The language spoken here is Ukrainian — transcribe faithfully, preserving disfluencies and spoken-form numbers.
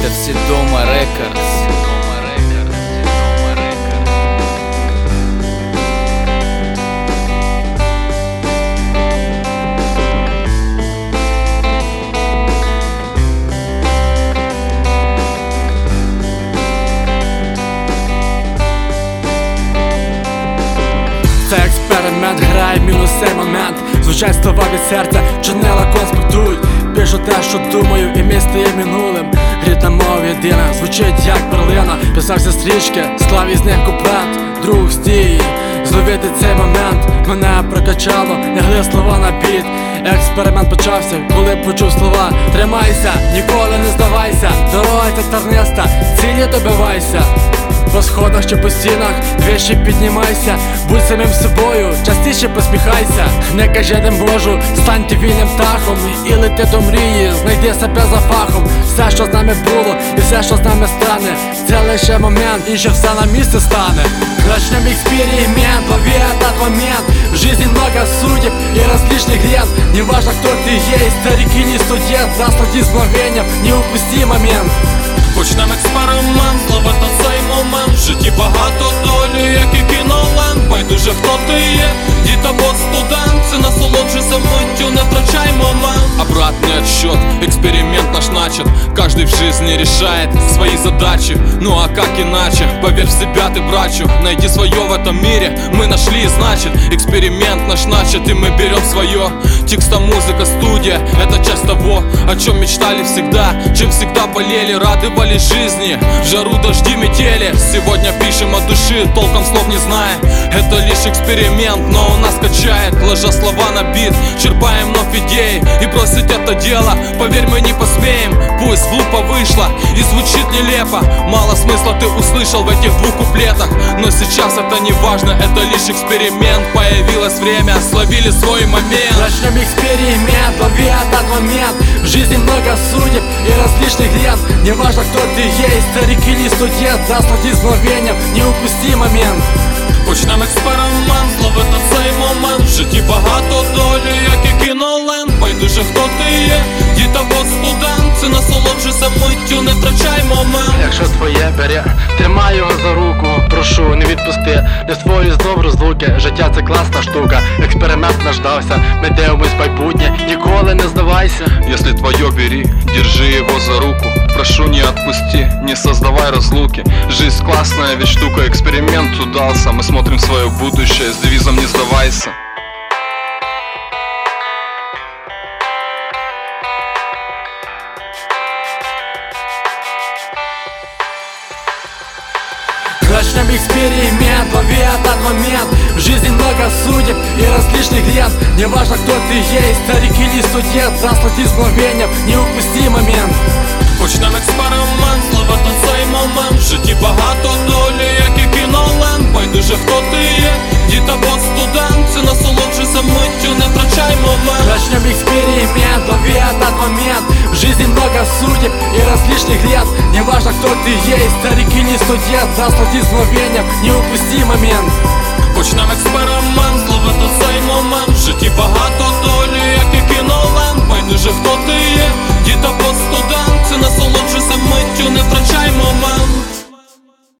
Слухайте всі дома рекордс. Це експеримент, грає мінус цей момент. Звучать слова від серця, чорнила конспектують. Пишу те, що думаю, і мій стає минулим. Рідна мова єдина, звучить як перлина. Писався стрічки, склав із них куплет. Друг стій, зловити цей момент. Мене прокачало, лягли слова на біт. Експеримент почався, коли почув слова. Тримайся, ніколи не здавайся. Дорога ця терниста, цілі добивайся. По сходах чи по стінах, вище піднімайся. Будь самим собою, частіше посміхайся. Не кажи не можу, стань ти вільним птахом і лети до мрії, знайди себе за фахом. Все, що з нами було, і все, що з нами стане, це лише момент, і ще все на місце стане. Начнем эксперимент, лови этот момент. В жизни много судеб и различных лет. Не важно, кто ты есть, старик или студент. Насладись мгновением, не упусти момент. Почнем експеримент, зловити цей момент. В житті багато долі, як і кіноленд. Байдуже хто ти є, дід або студент. Це насолоджуйся миттю, не втрачай момент. Обратный отсчет, эксперимент наш начат. Каждый в жизни решает свои задачи. Ну а как иначе? Поверь в себя ты, брачу. Найди свое в этом мире, мы нашли, значит. Эксперимент наш начат, и мы берем свое. Текста, музыка, студия, это часть того, о чем мечтали всегда, чем всегда болели, радовались жизни. В жару, дожди, метели. Сегодня пишем от души, толком слов не зная. Это лишь эксперимент, но он нас качает. Ложа слова на бит, черпаем вновь идеи. И бросить это дело, поверь, мы не посмеем. Пусть глупо вышло и звучит нелепо. Мало смысла ты услышал в этих двух куплетах, но сейчас это не важно, это лишь эксперимент. Появилось время, словили свой момент. Начнем эксперимент, лови этот момент. В жизни много судеб и различных лет. Не важно, кто ты есть, старик или студент. Насладись мгновением, не упусти момент. Почнем експеримент, зловити цей момент. В житті багато долі, як і кіноленд. Байдуже хто ти є, дід або студент. Це насолоджуйся миттю, не втрачай момент. Якщо твоє бере, тримай його за руку. Прошу, не відпусти, не створюй знов розлуки. Життя це класна штука, експеримент наждався. Ми дивимось майбутнє, ніколи не здавайся. Если твое, бери, держи его за руку. Прошу, не отпусти, не создавай разлуки. Жизнь классная, ведь штука, эксперимент удался. Мы смотрим в свое будущее с девизом «Не сдавайся». Начнем эксперимент, лови этот момент. В жизни много судеб и различных лет. Не важно, кто ты есть, старик или студент. Насладись мгновением, не упусти момент. Почнем експеримент, зловити цей момент. В житті багато долі, як і кіноленд. Байдуже хто ти є, дід або студент. Це насолоджуйся миттю, не втрачай момент. Начнем эксперимент, лови этот момент. В жизни много судеб и различных лет. Не важно, кто ты есть, старик или студент. Насладись мгновением, не упусти момент. Почнем експеримент, зловити цей момент. В житті багато долі, як і кіноленд. Байдуже хто ти є, дід або студент. Це насолоджуйся миттю, не втрачай момент.